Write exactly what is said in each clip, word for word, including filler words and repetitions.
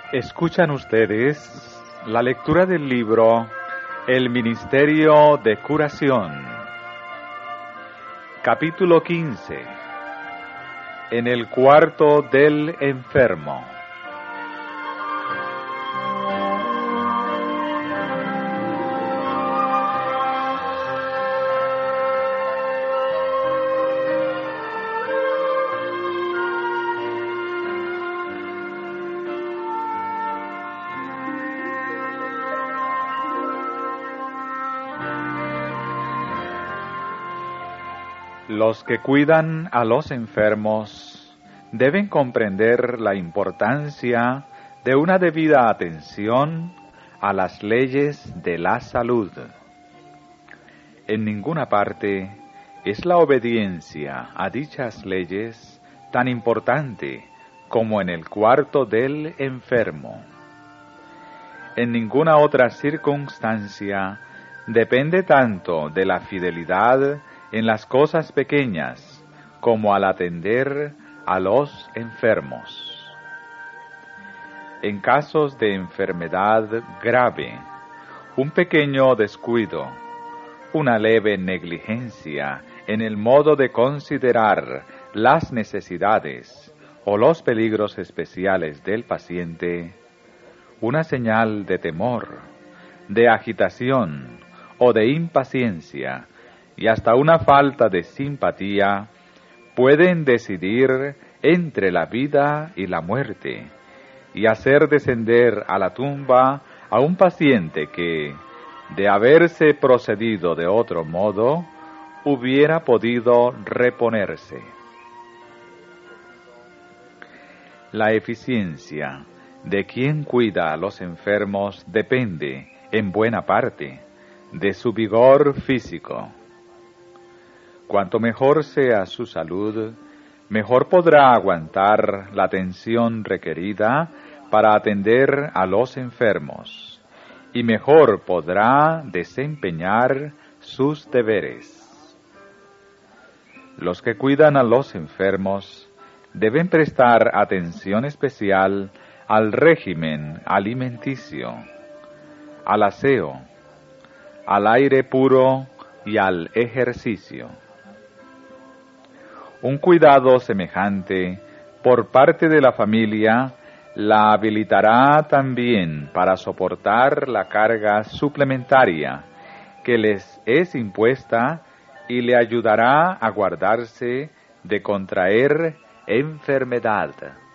Escuchan ustedes la lectura del libro El Ministerio de Curación, capítulo quince, en el cuarto del enfermo. Los que cuidan a los enfermos deben comprender la importancia de una debida atención a las leyes de la salud. En ninguna parte es la obediencia a dichas leyes tan importante como en el cuarto del enfermo. En ninguna otra circunstancia depende tanto de la fidelidad en las cosas pequeñas como al atender a los enfermos. En casos de enfermedad grave, un pequeño descuido, una leve negligencia en el modo de considerar las necesidades o los peligros especiales del paciente, una señal de temor, de agitación o de impaciencia, y hasta una falta de simpatía, pueden decidir entre la vida y la muerte, y hacer descender a la tumba a un paciente que, de haberse procedido de otro modo, hubiera podido reponerse. La eficiencia de quien cuida a los enfermos depende, en buena parte, de su vigor físico. Cuanto mejor sea su salud, mejor podrá aguantar la atención requerida para atender a los enfermos, y mejor podrá desempeñar sus deberes. Los que cuidan a los enfermos deben prestar atención especial al régimen alimenticio, al aseo, al aire puro y al ejercicio. Un cuidado semejante por parte de la familia la habilitará también para soportar la carga suplementaria que les es impuesta y le ayudará a guardarse de contraer enfermedad.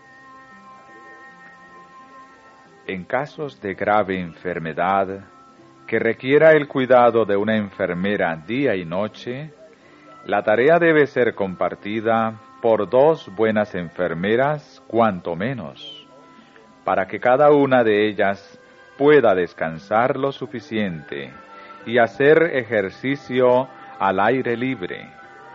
En casos de grave enfermedad que requiera el cuidado de una enfermera día y noche, la tarea debe ser compartida por dos buenas enfermeras, cuanto menos, para que cada una de ellas pueda descansar lo suficiente y hacer ejercicio al aire libre.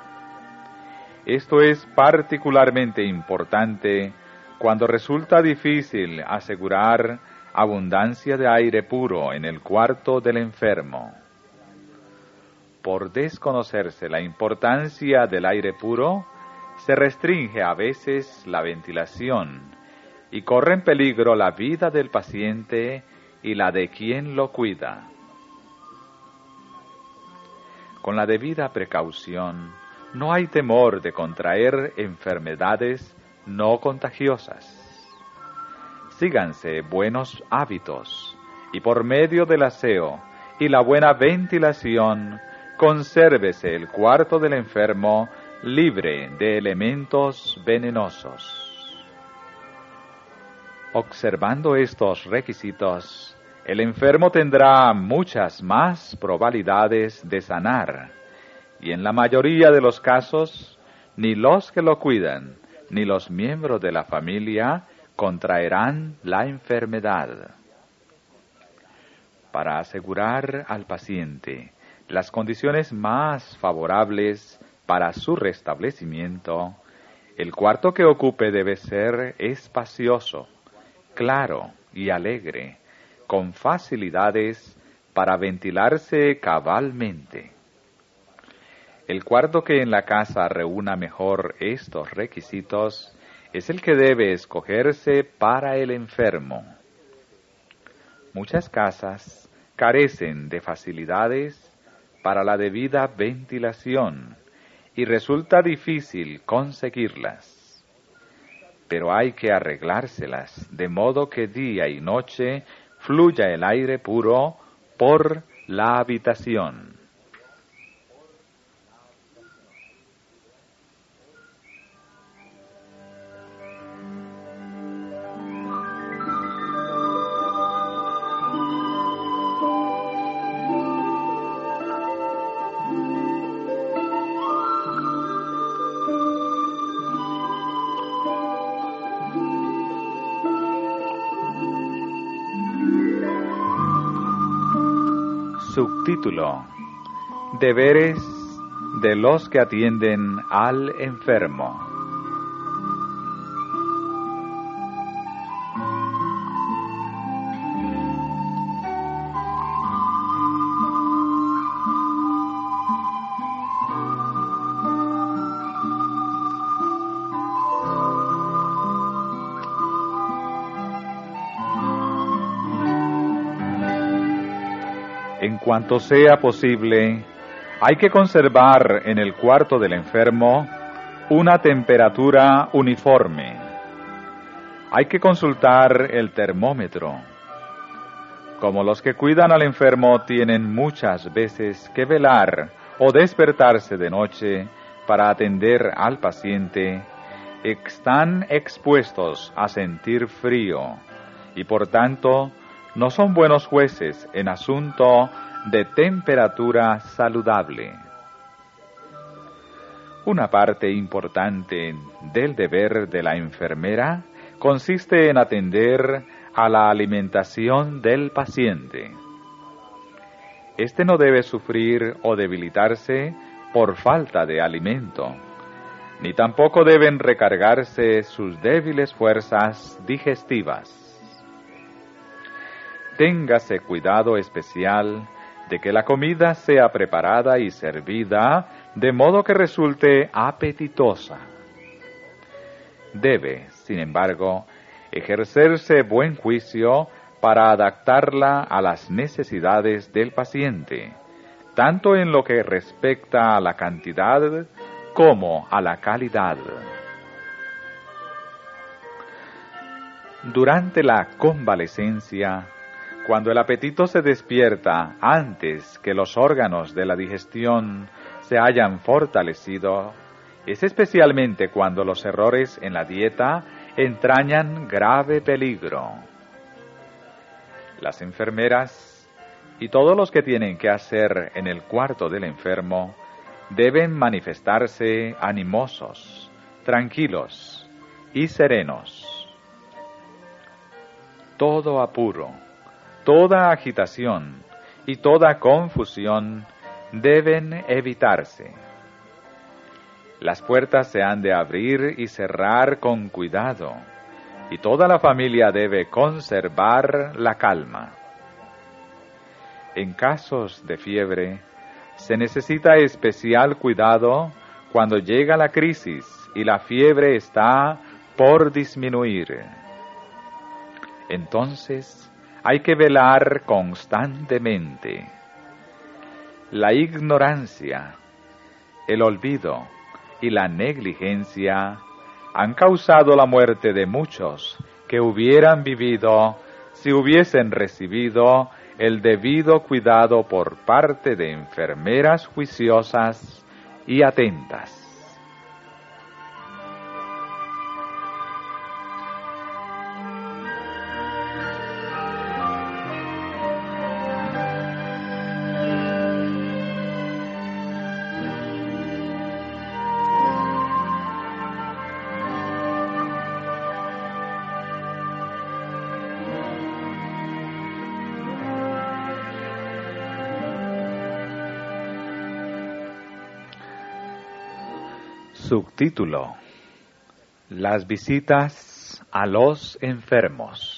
Esto es particularmente importante cuando resulta difícil asegurar abundancia de aire puro en el cuarto del enfermo. Por desconocerse la importancia del aire puro, se restringe a veces la ventilación y corre en peligro la vida del paciente y la de quien lo cuida. Con la debida precaución, no hay temor de contraer enfermedades no contagiosas. Síganse buenos hábitos y por medio del aseo y la buena ventilación, consérvese el cuarto del enfermo libre de elementos venenosos. Observando estos requisitos, el enfermo tendrá muchas más probabilidades de sanar, y en la mayoría de los casos, ni los que lo cuidan, ni los miembros de la familia contraerán la enfermedad. Para asegurar al paciente las condiciones más favorables para su restablecimiento, el cuarto que ocupe debe ser espacioso, claro y alegre, con facilidades para ventilarse cabalmente. El cuarto que en la casa reúna mejor estos requisitos es el que debe escogerse para el enfermo. Muchas casas carecen de facilidades para la debida ventilación y resulta difícil conseguirlas. Pero hay que arreglárselas de modo que día y noche fluya el aire puro por la habitación. Subtítulo: Deberes de los que atienden al enfermo. En cuanto sea posible, hay que conservar en el cuarto del enfermo una temperatura uniforme. Hay que consultar el termómetro. Como los que cuidan al enfermo tienen muchas veces que velar o despertarse de noche para atender al paciente, están expuestos a sentir frío y por tanto no son buenos jueces en asunto de temperatura saludable. Una parte importante del deber de la enfermera consiste en atender a la alimentación del paciente. Este no debe sufrir o debilitarse por falta de alimento, ni tampoco deben recargarse sus débiles fuerzas digestivas. Téngase cuidado especial de que la comida sea preparada y servida de modo que resulte apetitosa. Debe, sin embargo, ejercerse buen juicio para adaptarla a las necesidades del paciente, tanto en lo que respecta a la cantidad como a la calidad. Durante la convalecencia, cuando el apetito se despierta antes que los órganos de la digestión se hayan fortalecido, es especialmente cuando los errores en la dieta entrañan grave peligro. Las enfermeras y todos los que tienen que hacer en el cuarto del enfermo deben manifestarse animosos, tranquilos y serenos. Todo apuro, toda agitación y toda confusión deben evitarse. Las puertas se han de abrir y cerrar con cuidado, y toda la familia debe conservar la calma. En casos de fiebre, se necesita especial cuidado cuando llega la crisis y la fiebre está por disminuir. Entonces, hay que velar constantemente. La ignorancia, el olvido y la negligencia han causado la muerte de muchos que hubieran vivido si hubiesen recibido el debido cuidado por parte de enfermeras juiciosas y atentas. Subtítulo: Las visitas a los enfermos.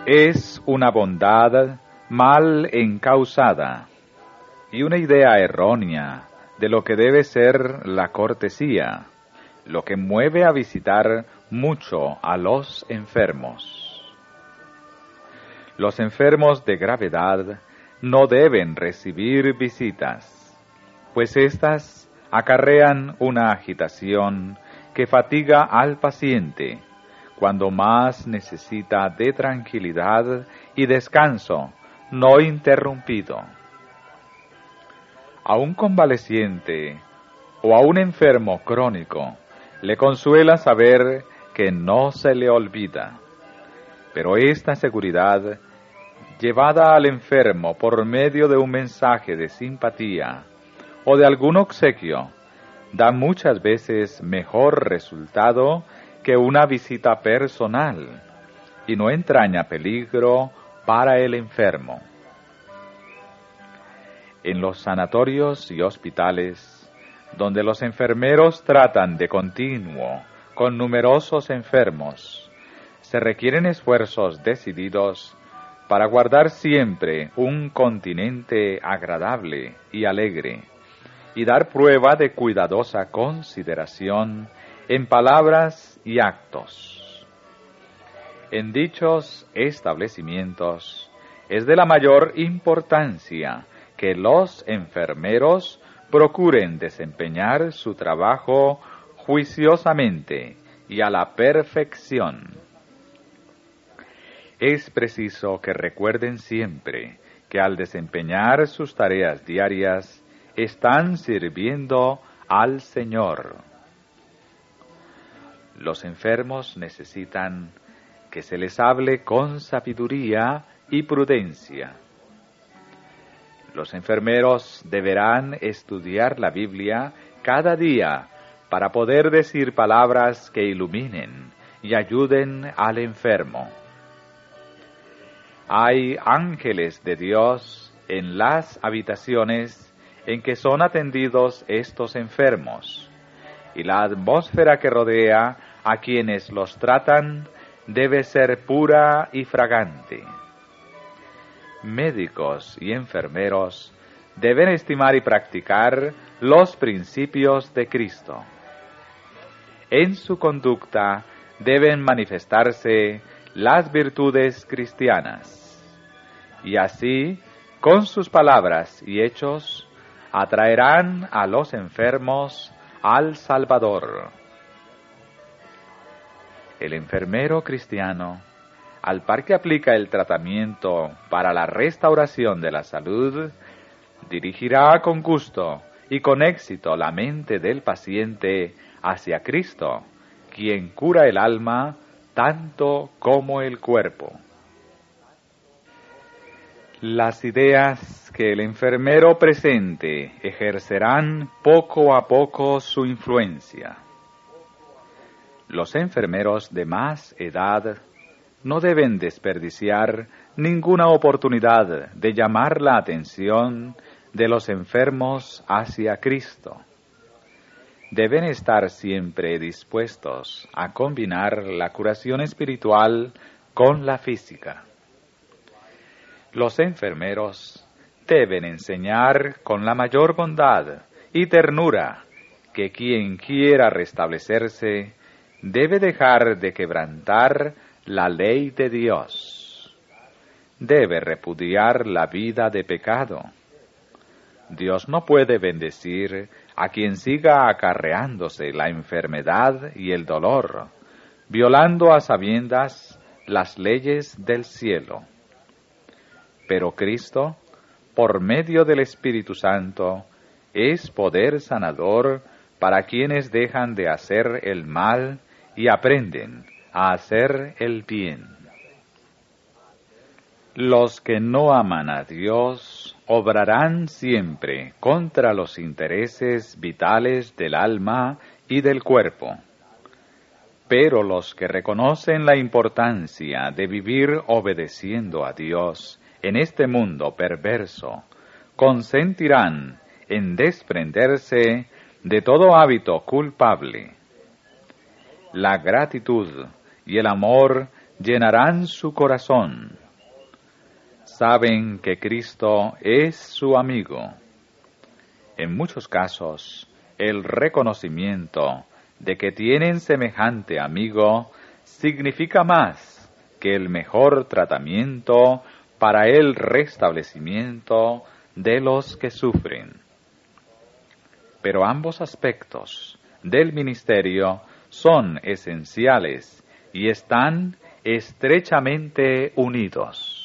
es una bondad mal encausada y una idea errónea de lo que debe ser la cortesía, lo que mueve a visitar mucho a los enfermos. Los enfermos de gravedad no deben recibir visitas, pues éstas acarrean una agitación que fatiga al paciente cuando más necesita de tranquilidad y descanso no interrumpido. A un convaleciente o a un enfermo crónico le consuela saber que no se le olvida, pero esta seguridad, llevada al enfermo por medio de un mensaje de simpatía o de algún obsequio, da muchas veces mejor resultado que una visita personal y no entraña peligro para el enfermo. En los sanatorios y hospitales, donde los enfermeros tratan de continuo con numerosos enfermos, se requieren esfuerzos decididos para guardar siempre un continente agradable y alegre, y dar prueba de cuidadosa consideración en palabras y actos. En dichos establecimientos es de la mayor importancia que los enfermeros procuren desempeñar su trabajo juiciosamente y a la perfección. Es preciso que recuerden siempre que al desempeñar sus tareas diarias están sirviendo al Señor. Los enfermos necesitan que se les hable con sabiduría y prudencia. Los enfermeros deberán estudiar la Biblia cada día para poder decir palabras que iluminen y ayuden al enfermo. Hay ángeles de Dios en las habitaciones en que son atendidos estos enfermos, y la atmósfera que rodea a quienes los tratan debe ser pura y fragante. Médicos y enfermeros deben estimar y practicar los principios de Cristo. En su conducta deben manifestarse las virtudes cristianas, y así, con sus palabras y hechos, atraerán a los enfermos al Salvador. El enfermero cristiano, al par que aplica el tratamiento para la restauración de la salud, dirigirá con gusto y con éxito la mente del paciente hacia Cristo, quien cura el alma tanto como el cuerpo. Las ideas que el enfermero presente ejercerán poco a poco su influencia. Los enfermeros de más edad no deben desperdiciar ninguna oportunidad de llamar la atención de los enfermos hacia Cristo. Deben estar siempre dispuestos a combinar la curación espiritual con la física. Los enfermeros deben enseñar con la mayor bondad y ternura que quien quiera restablecerse debe dejar de quebrantar la ley de Dios. Debe repudiar la vida de pecado. Dios no puede bendecir a quien siga acarreándose la enfermedad y el dolor, violando a sabiendas las leyes del cielo. Pero Cristo, por medio del Espíritu Santo, es poder sanador para quienes dejan de hacer el mal y aprenden a hacer el bien. Los que no aman a Dios obrarán siempre contra los intereses vitales del alma y del cuerpo. Pero los que reconocen la importancia de vivir obedeciendo a Dios en este mundo perverso, consentirán en desprenderse de todo hábito culpable. La gratitud y el amor llenarán su corazón, saben que Cristo es su amigo. En muchos casos, el reconocimiento de que tienen semejante amigo significa más que el mejor tratamiento para el restablecimiento de los que sufren. Pero ambos aspectos del ministerio son esenciales y están estrechamente unidos.